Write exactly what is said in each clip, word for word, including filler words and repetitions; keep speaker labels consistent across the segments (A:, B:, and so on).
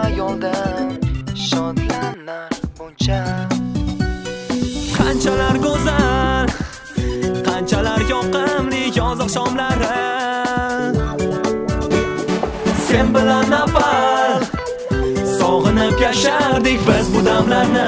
A: xayoldan shodlanar buncha.
B: Qanchalar go'zal, qanchalar yoqimli yoz oqshomlari. Sen bilan avval sog'inib yashardik biz bu damlarni.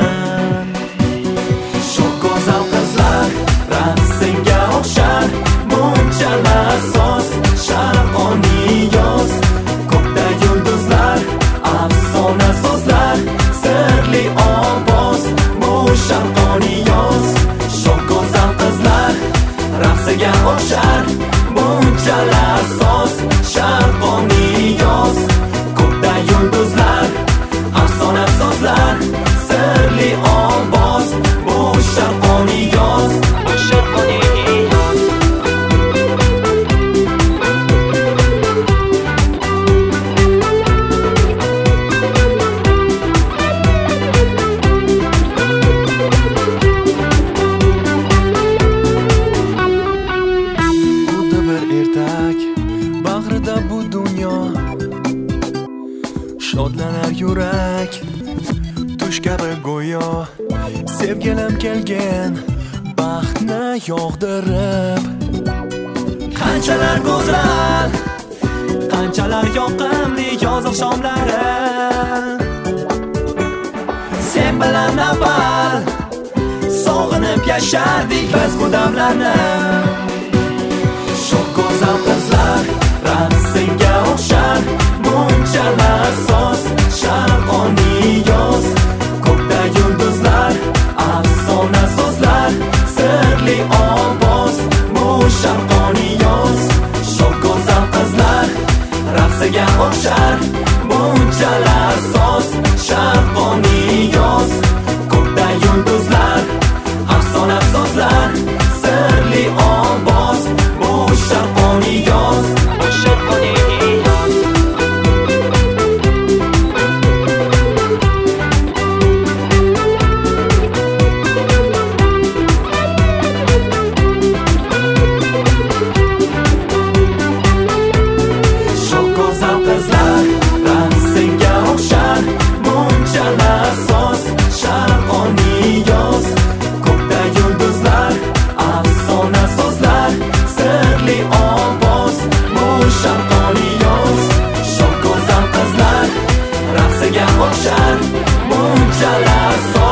B: Shu go'zal qizlar raqs senga o'xshar, bunchalar soz sharqoniy yoz. Ko'kda yulduzlar, afsona so'zlar, sirli ovoz, bu sharqoniy yoz. Shu go'zal qizlar raqsiga o'xshar, bunchalar soz sharqoniy yoz. Ko'kda yulduzlar, afsona so'zlar, sirli ovoz, bu sharqoniy yoz. Bu sharqoniy yoz. Xuddi bir ertak bag'rida bu dunyo, shodlanar yurak tush kabi go'yo. Sevgilim kelgan baxtni yog'dirib. Qanchalar go'zal, qanchalar yoqimli yoz oqshomlari. Sen bilan avval sog'inib yashardik biz bu damlarni. Shu go'zal qizlar raqs senga o'xshar, bunchalar soz sharqoniy yoz. Ko'kda yulduzlar, afsona so'zlar, sirli ovoz, bu sharqoniy yoz. Shu go'zal qizlar raqsiga o'xshar, bunchalar soz sharqoniy yoz. Ko'kda yulduzlar, afsona so'zlar, sirli ovoz, bu sharqoniy yoz. Bu sharqoniy yoz. Shu go'zal qizlar raqs senga o'xshar, bunchalar soz sharqoniy yoz. Ko'kda yulduzlar, afsona so'zlar, sirli ovoz, bu sharqoniy yoz. Shu go'zal qizlar raqsiga o'xshar, bunchalar soz